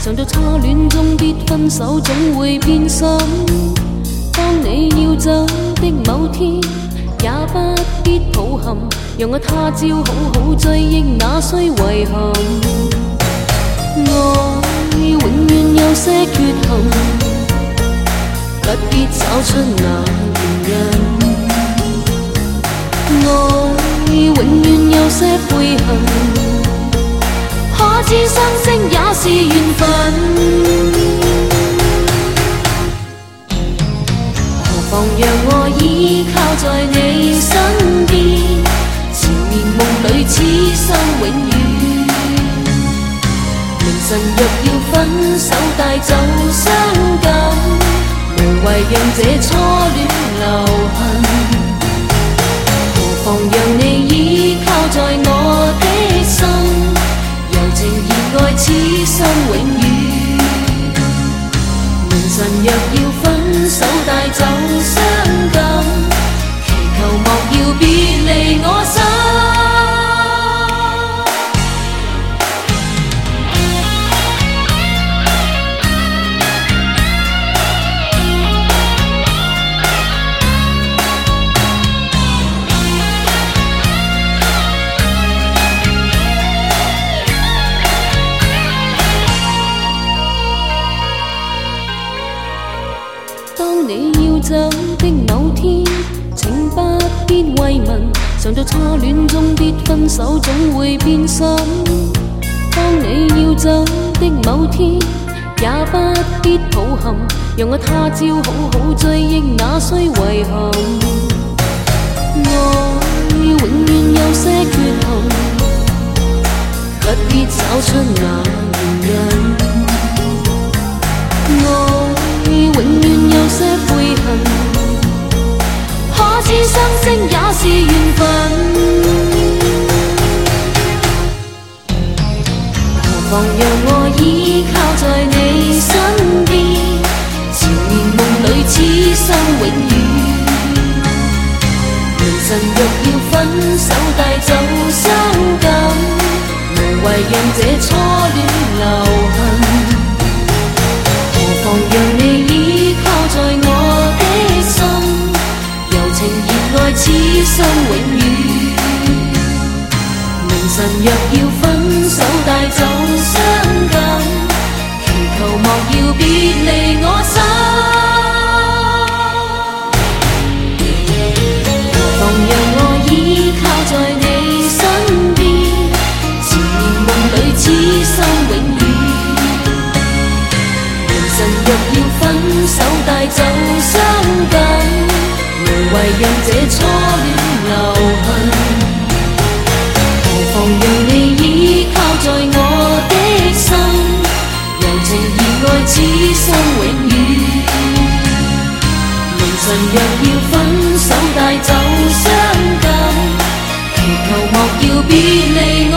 尝到初戀中必分手，總會變心。當你要走的某天，也不必抱憾，讓我他朝好好追憶那需遺憾。愛永遠有些缺陷，不必找出那原因。愛永遠有些悔恨，可知相識也是緣分。何妨讓我依靠在你身邊，纏綿夢裏此生永遠。明晨若要分手帶走傷感，無謂讓這初戀留痕。何妨讓你依靠在我的心，柔情熱愛此生永遠。明晨若要分手帶走傷感，祈求莫要別離我心。當你要走的某天，請不必慰問，嘗到初戀中必分手，總會變心。當你要走的某天，也不必抱憾，讓我他朝好好追憶那需遺憾。愛永遠有些缺陷，不必找出那原因。愛永遠有些悔恨，可知相識也是緣分。何妨讓我依靠在你身邊，纏綿夢裏此生永遠。明晨若要分手帶走傷感，無謂讓這初戀留痕。何妨讓你依靠在我的心，柔情熱愛此生永遠。明晨若要分手帶走傷感，祈求莫要別離我心。何妨讓我依靠在你身邊，纏綿夢裏此生永遠。若要分手帶走傷感，無謂讓這初戀留痕。何妨讓你依靠在我的心，柔情熱愛此生永遠。明晨若要分手帶走傷感，祈求莫要別離